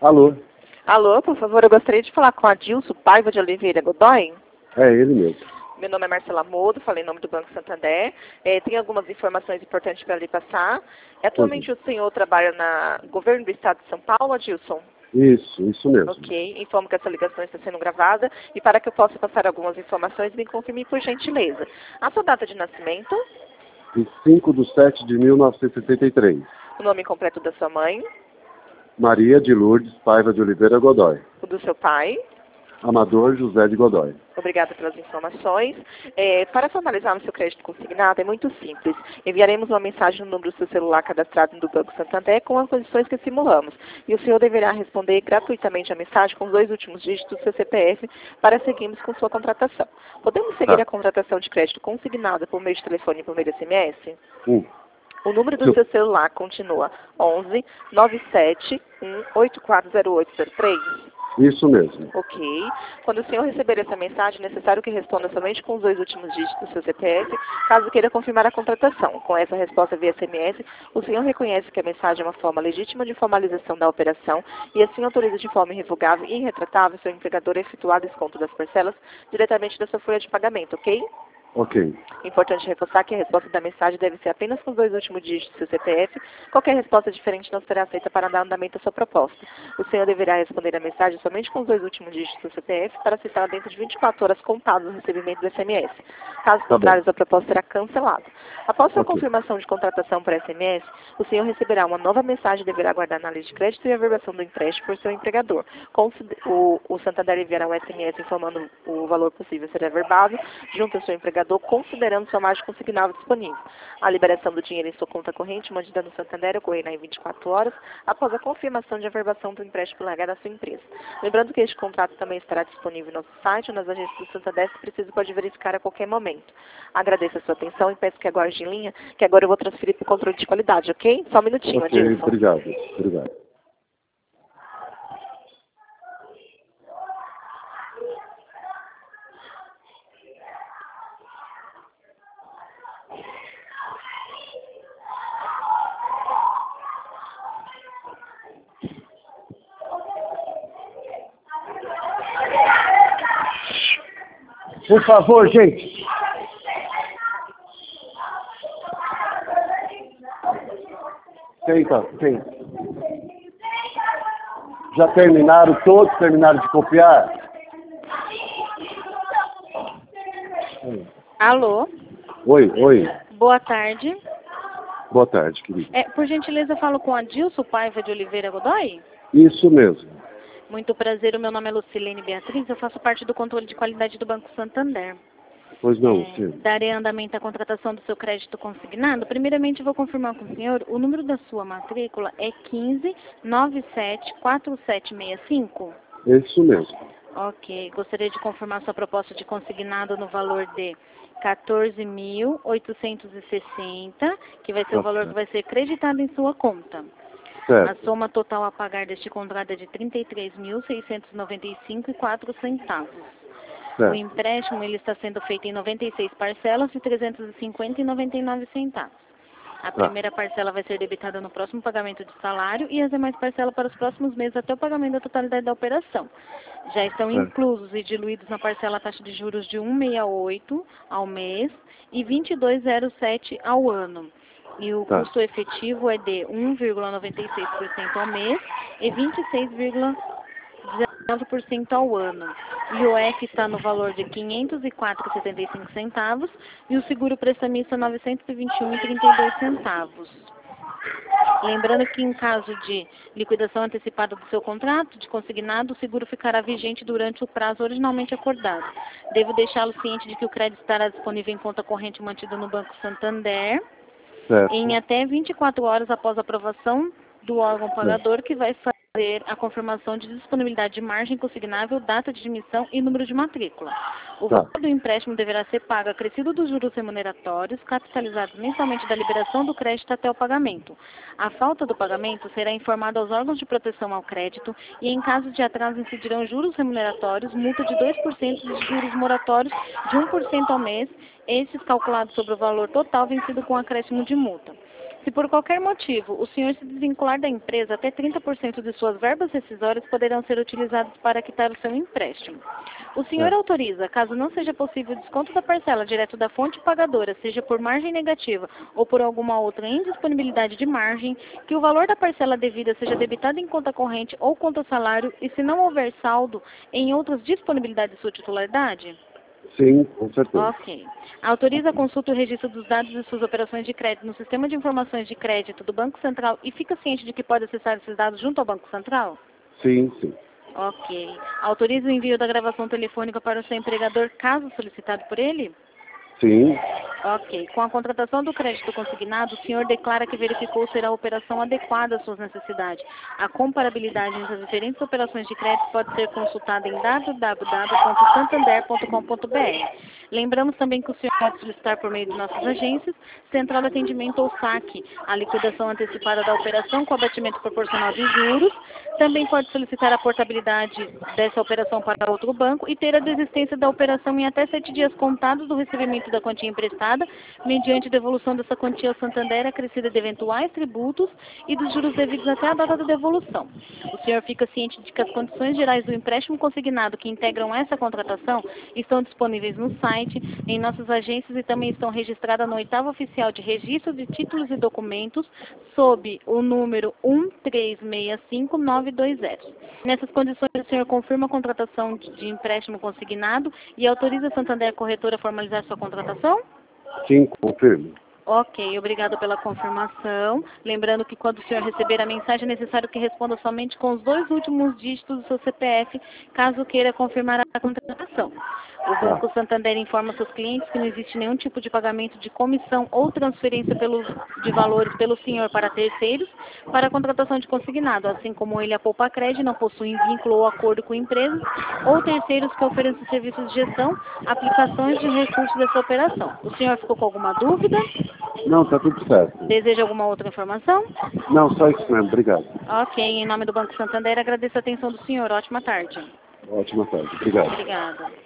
Alô? Alô, por favor, eu gostaria de falar com a Adilson Paiva de Oliveira Godoy. É ele mesmo. Meu nome é Marcela Modo, falei em nome do Banco Santander. Tem algumas informações importantes para lhe passar. Atualmente o senhor trabalha no governo do estado de São Paulo, Adilson? Isso mesmo. Ok, informo que essa ligação está sendo gravada e para que eu possa passar algumas informações, me confirme por gentileza. A sua data de nascimento? De 5/7/1973. O nome completo da sua mãe? Maria de Lourdes Paiva de Oliveira Godoy. O do seu pai? Amador José de Godoy. Obrigada pelas informações. Para formalizar o seu crédito consignado é muito simples. Enviaremos uma mensagem no número do seu celular cadastrado no Banco Santander com as condições que simulamos. E o senhor deverá responder gratuitamente a mensagem com os 2 últimos dígitos do seu CPF para seguirmos com sua contratação. Podemos seguir a contratação de crédito consignada por meio de telefone e por meio de SMS? O número do seu celular continua 11 97 840803. Isso mesmo. Ok. Quando o senhor receber essa mensagem, é necessário que responda somente com os 2 últimos dígitos do seu CPF, caso queira confirmar a contratação. Com essa resposta via SMS, o senhor reconhece que a mensagem é uma forma legítima de formalização da operação e assim autoriza de forma irrevogável e irretratável seu empregador a efetuar desconto das parcelas diretamente da sua folha de pagamento, ok? Ok. Importante reforçar que a resposta da mensagem deve ser apenas com os 2 últimos dígitos do seu CPF. Qualquer resposta diferente não será aceita para dar andamento à sua proposta. O senhor deverá responder a mensagem somente com os 2 últimos dígitos do CPF para aceitar dentro de 24 horas contadas o recebimento do SMS. Caso contrário, sua proposta será cancelada. Após sua confirmação de contratação por SMS, o senhor receberá uma nova mensagem e deverá aguardar a análise de crédito e a averbação do empréstimo por seu empregador. O Santander enviará um SMS informando o valor possível a ser averbado junto ao seu empregador, considerando sua margem consignável disponível. A liberação do dinheiro em sua conta corrente, mantida no Santander, ocorrerá em 24 horas após a confirmação de averbação do empréstimo largado à sua empresa. Lembrando que este contrato também estará disponível no nosso site ou nas agências do Santander, se preciso pode verificar a qualquer momento. Agradeço a sua atenção e peço que aguarde em linha, que agora eu vou transferir para o controle de qualidade, ok? Só um minutinho, Adilson. Obrigado. Por favor, gente. Quem? Já terminaram todos? Terminaram de copiar? Alô? Oi. Boa tarde. Boa tarde, querido. Por gentileza, eu falo com a Adilson Paiva de Oliveira Godoy? Isso mesmo. Muito prazer, o meu nome é Lucilene Beatriz, eu faço parte do controle de qualidade do Banco Santander. Pois não, sim. Darei andamento à contratação do seu crédito consignado. Primeiramente, vou confirmar com o senhor, o número da sua matrícula é 15974765? Isso mesmo. Ok, gostaria de confirmar sua proposta de consignado no valor de 14.860, que vai ser o valor que vai ser creditado em sua conta. Certo. A soma total a pagar deste contrato é de R$ 33.695,04. O empréstimo ele está sendo feito em 96 parcelas de R$ 350,99. A primeira parcela vai ser debitada no próximo pagamento de salário e as demais parcelas para os próximos meses até o pagamento da totalidade da operação. Já estão inclusos e diluídos na parcela a taxa de juros de 1,68 ao mês e 22,07 ao ano. E o custo efetivo é de 1,96% ao mês e 26,19% ao ano. O IOF está no valor de R$ 504,75 e o seguro prestamista R$ 921,32. Lembrando que em caso de liquidação antecipada do seu contrato de consignado, o seguro ficará vigente durante o prazo originalmente acordado. Devo deixá-lo ciente de que o crédito estará disponível em conta corrente mantida no Banco Santander em até 24 horas após a aprovação do órgão pagador, que vai fazer a confirmação de disponibilidade de margem consignável, data de emissão e número de matrícula. O valor do empréstimo deverá ser pago acrescido dos juros remuneratórios, capitalizados mensalmente da liberação do crédito até o pagamento. A falta do pagamento será informada aos órgãos de proteção ao crédito e, em caso de atraso, incidirão juros remuneratórios, multa de 2% e juros moratórios de 1% ao mês, esses calculados sobre o valor total vencido com acréscimo de multa. Se por qualquer motivo o senhor se desvincular da empresa, até 30% de suas verbas rescisórias poderão ser utilizadas para quitar o seu empréstimo. O senhor autoriza, caso não seja possível o desconto da parcela direto da fonte pagadora, seja por margem negativa ou por alguma outra indisponibilidade de margem, que o valor da parcela devida seja debitado em conta corrente ou conta salário e, se não houver saldo, em outras disponibilidades de sua titularidade? Sim, com certeza. Ok. Autoriza a consulta e o registro dos dados de suas operações de crédito no Sistema de Informações de Crédito do Banco Central e fica ciente de que pode acessar esses dados junto ao Banco Central? Sim, sim. Ok. Autoriza o envio da gravação telefônica para o seu empregador, caso solicitado por ele? Sim, Ok. Com a contratação do crédito consignado, o senhor declara que verificou ser a operação adequada às suas necessidades. A comparabilidade entre as diferentes operações de crédito pode ser consultada em www.santander.com.br. Lembramos também que o senhor pode solicitar por meio de nossas agências, Central de Atendimento ou SAC, a liquidação antecipada da operação com abatimento proporcional de juros. Também pode solicitar a portabilidade dessa operação para outro banco e ter a desistência da operação em até 7 dias contados do recebimento da quantia emprestada, mediante devolução dessa quantia ao Santander acrescida de eventuais tributos e dos juros devidos até a data da devolução. O senhor fica ciente de que as condições gerais do empréstimo consignado que integram essa contratação estão disponíveis no site, em nossas agências e também estão registradas no 8º Oficial de Registro de Títulos e Documentos, sob o número 1365920. Nessas condições, o senhor confirma a contratação de empréstimo consignado e autoriza a Santander Corretora a formalizar sua contratação? sim, confirmo. Ok, obrigado pela confirmação. Lembrando que quando o senhor receber a mensagem, é necessário que responda somente com os 2 últimos dígitos do seu CPF, caso queira confirmar a contratação. O Banco Santander informa seus clientes que não existe nenhum tipo de pagamento de comissão ou transferência de valores pelo senhor para terceiros para a contratação de consignado, assim como ele, a Poupa Crédito, não possui vínculo ou acordo com empresas ou terceiros que ofereçam serviços de gestão, aplicações de recursos dessa operação. O senhor ficou com alguma dúvida? Não, tá tudo certo. Deseja alguma outra informação? Não, só isso mesmo. Obrigado. Ok, em nome do Banco Santander, agradeço a atenção do senhor. Ótima tarde. Ótima tarde. Obrigado. Obrigada.